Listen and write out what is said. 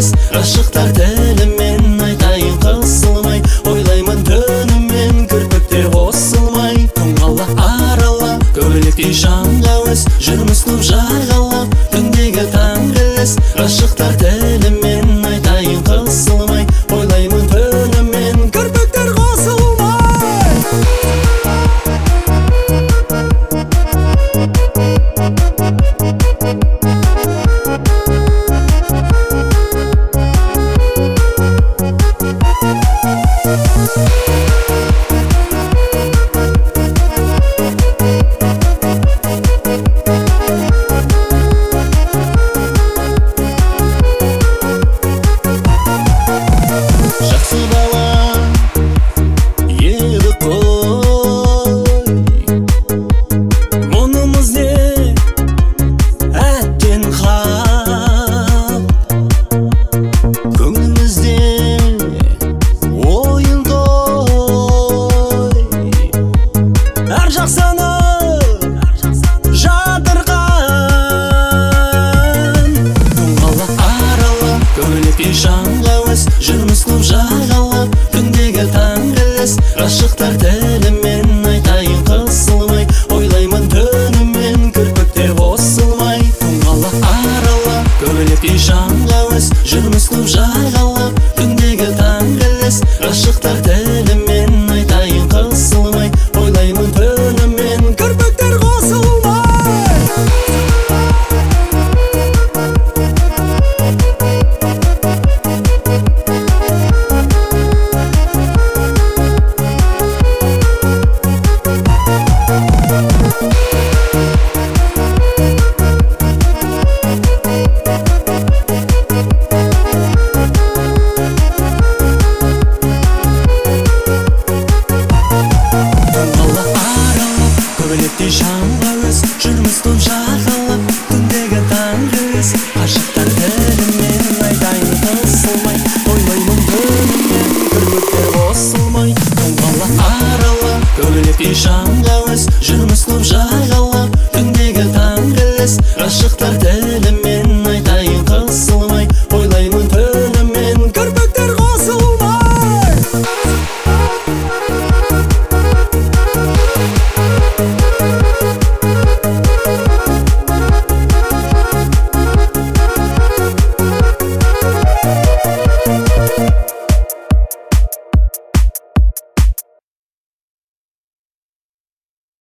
келес, ғашықтар тілімен айтайын қысылмай, ойлаймын түнімен кірпіктер қосылмай. Тұңғала арала көбелектей жанға өз, жүрміз көп жағалап түндегі таң келес, ғашықтар тілімен айтайын қысылмай, ойлаймын түнімен кірпіктер қосылмай. Жанға өз, жүрміз көп жағалап түндегі таң келес, ғашықтар тілімен айтайын қысылмай, ойлаймын түнімен кірпіктер қосылмай. Тұңғала арала көбелектей жанға өз, жүрміз көп жағалап түндегі таң келес, ғашықтар тілімен айтайын қысылмай, ойлаймын түнімен кірпіктер қосылмай. Жанға өз, жүрміз көп жағалап түндегі таң келес, ғашықтар тілімен айтайын қысылмай, ойлаймын түнімен кірпіктер қосылмай. Тұңғала арала көбелектей жанға өз, жүрміз көп жағалап түндегі таң келес, ғашықтар